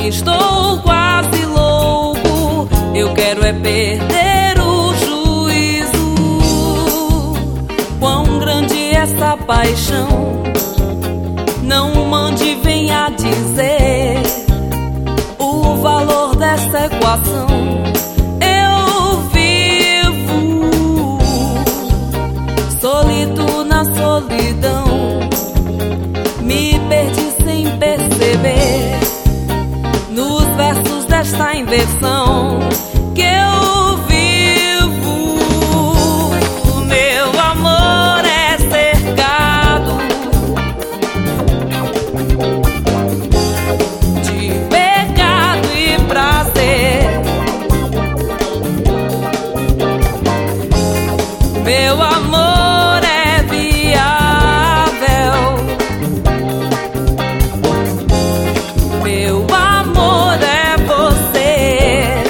estou quase louco. Eu quero é perder o juízo. Quão grande é essa paixão, não mande, venha dizer o valor dessa equação. Eu vivo solito na solidão, me perdi sem perceber nos versos desta inversão que eu vivo. Meu amor é cercado de pecado e prazer. Meu amor é viável. Meu amor é você.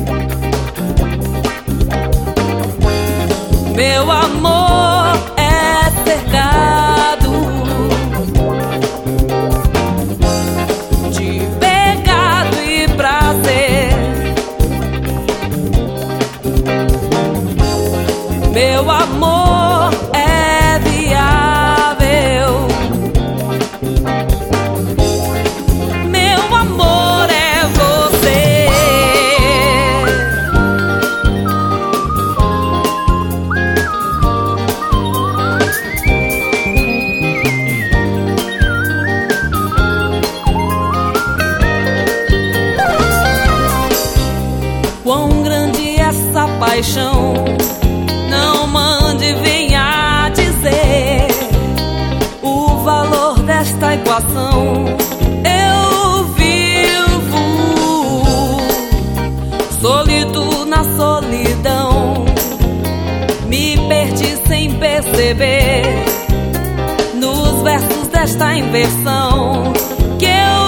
Meu amor é cercado de pecado e prazer. Meu amor é viável. Meu amor é você. Quão grande é essa paixão, não mande, venha dizer o valor desta equação. Eu vivo solito na solidão, me perdi sem perceber nos versos desta inversão que eu